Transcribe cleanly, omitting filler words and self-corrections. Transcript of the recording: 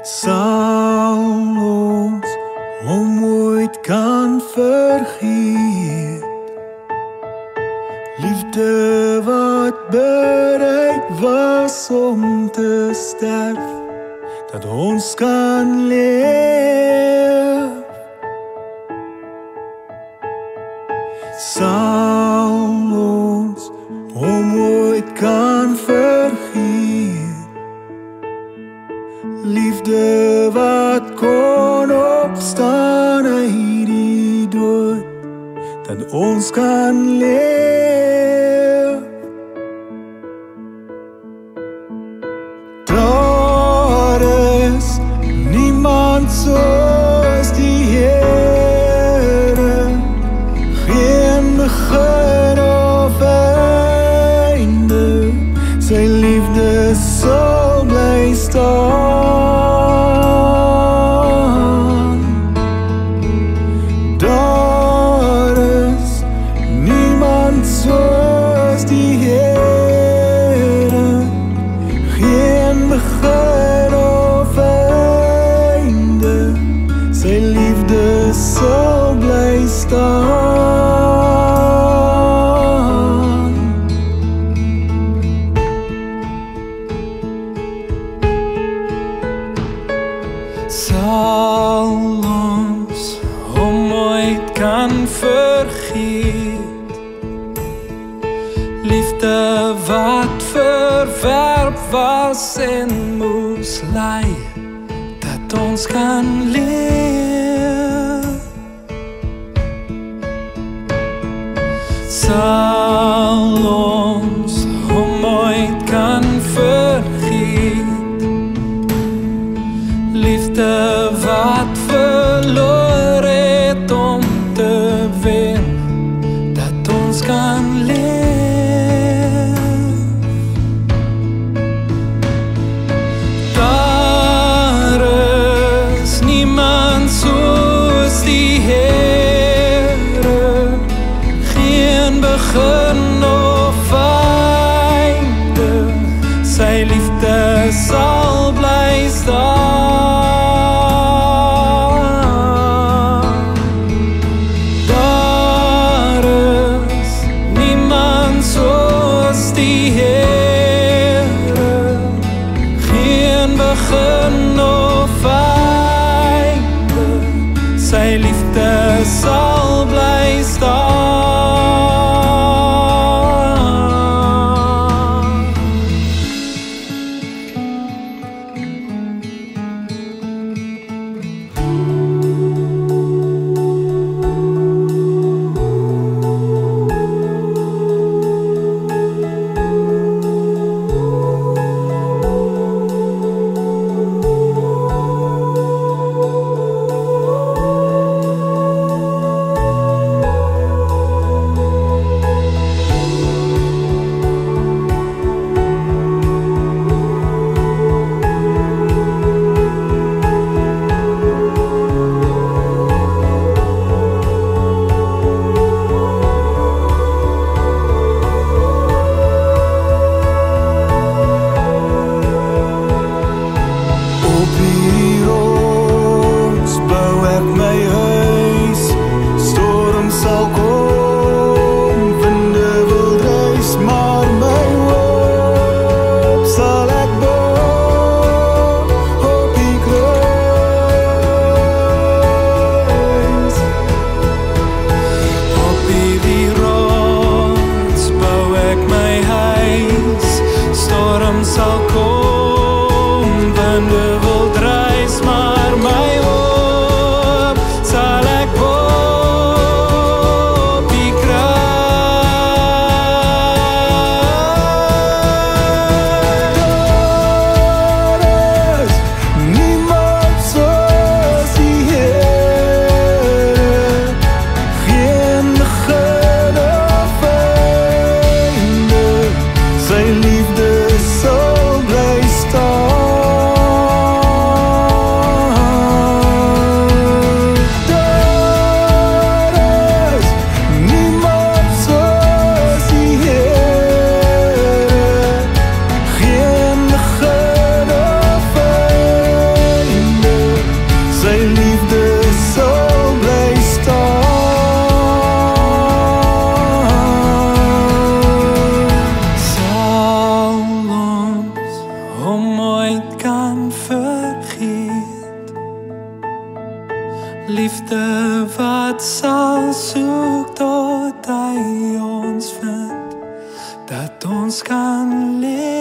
sal ons hom ooit kan vergeet. Liefde wat bereid was om te sterf, dat ons kan leef. Sal ons hom ooit kan vergeet. Liefde wat kon opstaan uit die dood, dat ons kan leef. Daar is niemand soos die Here, geen begin of einde, sy liefde sal bly staan. Daar is niemand soos die Here, geen begin of einde, sy liefde sal bly staan. Sal ons hom ooit kan vergeet. Liefde wat verwerp was en moes ly, dat ons kan leef. Sal ons hom ooit kan vergeet. Liefde wat verloor het om te wen, dat ons kan leef. Daar is niemand soos die Here, geen begin of einde, sy liefde sal bly staan. Daar is niemand soos die Here, geen begin of einde, sy liefde sal bly staan. hom ooit kan vergeet. Liefde wat sal soek tot hy ons vind, dat ons kan leef.